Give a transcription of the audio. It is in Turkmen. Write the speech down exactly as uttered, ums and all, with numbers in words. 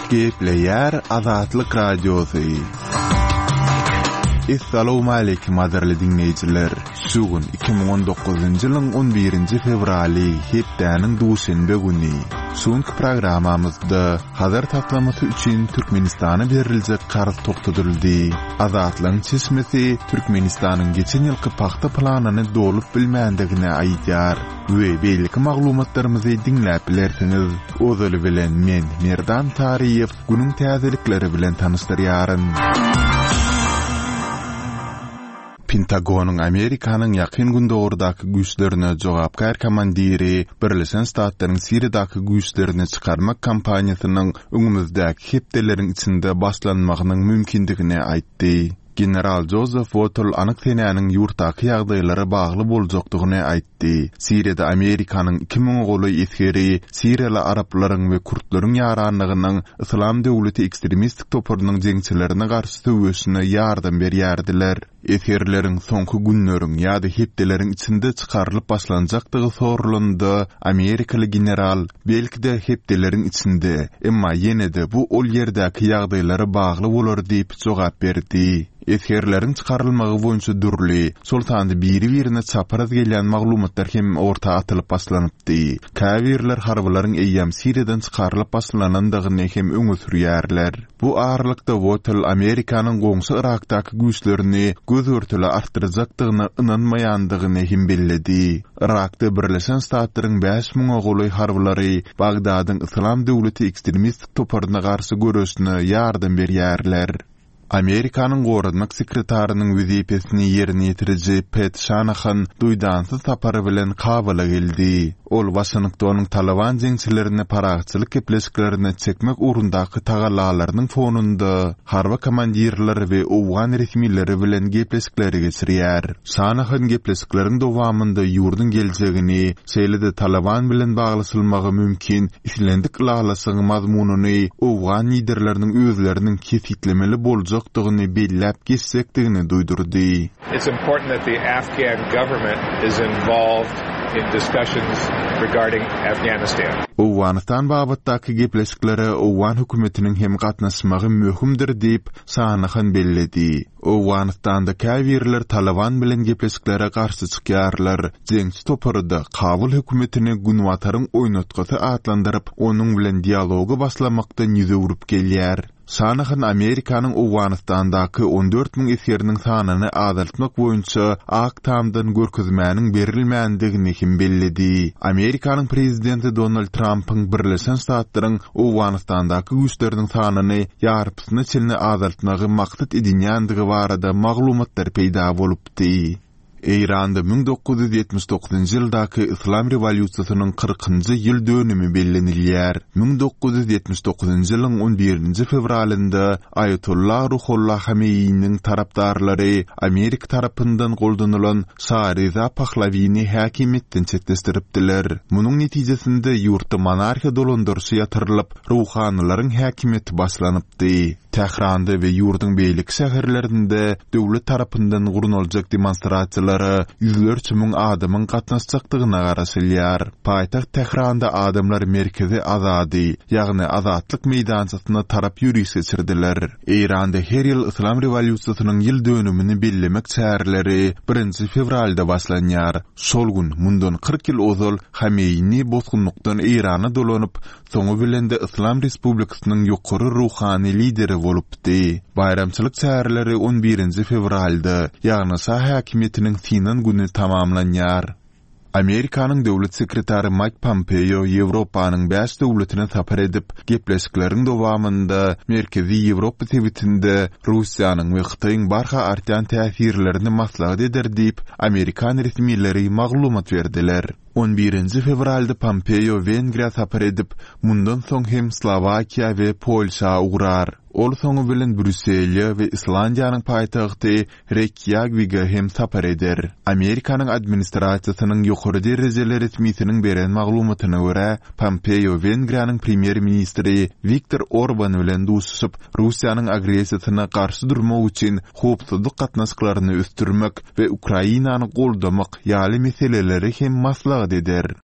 Gepleyer Azatlyk Radiosu. Assalamu alaykum aderli dinleyijiler. Sugun iki bin on dokuzuncu ýylyň on birinji fevraly hepdäniň duşanbe güni. Soňky programamyzda hazır taklamasy üçin Türkmenistana beriljek garz tokduruldy. Azatlyň çeşmesi Türkmenistanyň geçen ýylky paxta planyny dolup bilmändigine aýdýar. We beýleki maglumatlarymyzy dinläp bilersiňiz. Ozaly bilen men Merdan Tariýew günüň täzelikleri bilen tanışdyrýaryn. Pentagonun Amerikanyň ýakyn gündogurdaky güýçlerine jogapkar komandiri Birleşen Ştatlaryň Siriýadaky güýçlerini çykarmak kampaniýasynyň öňümüzdäki hepdeleriň içinde başlanmagynyň mümkindigine aýtdy. General Joseph Votel anyk senäniň ýurtdaky ýagdaýlara bagly boljakdygyny aýtdy. Siriýada Amerikanyň iki ming goly eskeri Siriýaly araplaryň we kurtlaryň ýaranlygynyň Islam döwleti ekstremistik topurynyň jeňçilerine garşy töwüşine ýardam berýärdiler. Eserleriň soňky günleriň ýa-da hepdeleriň içinde çykarylyp başlanjakdygy sorulundy. Amerikaly general belki-de hepdeleriň içinde, emma ýene-de bu ol ýerdäki ýagdaýlara bagly bolar diýip jogap berdi. Eserleriň çykarylmagy boýunça dürli, sultandy biri-birine çaparaz gelýän maglumatlar hem orta atylyp başlanypdy. Käbirler harbalaryň eýýam Siriýadan çykarylyp başlanandygyny hem öňe sürýärler. Bu ağırlykda Votel Amerikanyň goňsy Irakdaky güýçlerini göz örtüle artdyrajakdygyna ynanmaýandygyny hem belledi. Irakda Birleşen Ştatlaryň beş ming goly harbalary Bagdadyň Islam döwleti ekstremistik topuryna garşy görüşine ýardam berýärler. Amerikanyň gorunmak sekretarinyň wezipesini ýerine ýetiriji Pat Shanahan duýdansy tapary bilen Kabyla geldi. Ol Washingtonyň Taliban jeňçilerini paragçylyk gepleşiklerine çekmek urundaky tagallalarynyň fonunda harba komandirleri we owgan resmileri bilen gepleşikleri geçirýär. Shanahan gepleşikleriň dowamynda ýurdun geljegini, şeýle-de Taliban bilen baglysylmagy mümkin islendik lalasyň mazmunyny owgan liderleriniň özleriniň kesitlemeli boljakdygyny belläp geçsekdigini duýdurdy. It's important that the Afghan government is involved in discussions regarding Afghanistan. Owganistan babatdaky gepleşiklere Owgan hökümetiniň hem gatnaşmagy möhümdir diýip Shanahan belledi. Owganistanda käbirler Taliban bilen gepleşiklere garşy çykýarlar. Jeňçi topuryda Kabul hökümetini günwataryň oýnatgysy atlandyryp, onuň bilen dialogy başlamakdan ýüze urup gelýär. Shanahan Amerikanyň Owganistandaky on dört ming eseriniň sanyny azaltmak boýunça aktamdan görkezmäniň berilmändigini hem belledi. Amerikanyň prezidenti Donald Trumpyň Birleşen Ştatlaryň Owganistandaky güýçleriniň sanyny ýarpysyna çelne azaltmagy maksat edilýändigi barada maglumatlar peýda bolupdy. Eýranda bin dokuz yüz ýetmiş dokuzunçy ýyldaky Islam rewolýusiýasynyň kırkynjy ýyl dönümi bellenilýär. bin dokuz yüz ýetmiş dokuzunçy ýylyň on birinji fevralynda Ayatollah Ruhollah Hameyniň tarapdarlary Amerika tarapyndan goldanulan Şahryza Pahlawiňy häkimetden çetleşdiripdiler. Munyň netijesinde ýurtda monarxiýa dolandyrşy ýatyrylyp, ruhanylaryň häkimeti başlanypdy. Tehranda we ýurdun beýlik şäherlerinde döwlet tarapyndan gurunaljak demonstrasiýalary ýüzlerçe ming adamyň gatnaşjakdygyna garaşylýar. Paýtaxt Tehranda adamlar merkezi azady, ýagny azatlyk meýdançysyna tarap ýürüş geçirdiler. Eýranda her ýyl Islam rewolýusiýasynyň ýyl dönümini bellemek çäherleri birinji fevralda başlanýar. Şol gün mundan kırk ýyl ozal Hameyni bozgunlukdan Eýrana dolanyp, soňu bilen de Islam Respublikasynyň ýokary ruhany lideri bolupdy. Bayramçylyk çäherleri on birinji fevralda, ýagny şah häkimetiniň Sinan güni tamamlanýar. Amerikanyň döwlet sekretary Mike Pompeo Ýewropanyň beş döwletine tapar edip, gepleşikleriň dowamynda Merkezi Ýewropa tebitinde Russiýanyň we Hytaýyň barha artýan täsirlerini maslahat eder diýip Amerikan resmileri maglumat berdiler. on birinji fevralda Pompeo Wengriýa tapar edip, mundan soň hem Slovakiýa we Polşa ugrar. Ol soňu bilen Brüsselýa we Islandiýanyň paýtagty Reykjavíkga hem sapar eder. Amerikanyň administrasiýasynyň ýokary derejeler resmiýetiniň beren maglumatyna görä, Pompeo Wengriýanyň premier ministri Viktor Orban bilen duşuşyp, Russiýanyň agresiýasyna garşy durmak üçin howpsuzlyk gatnaşyklaryny östürmek we Ukrainany goldamak ýaly meseleleri hem maslahat eder.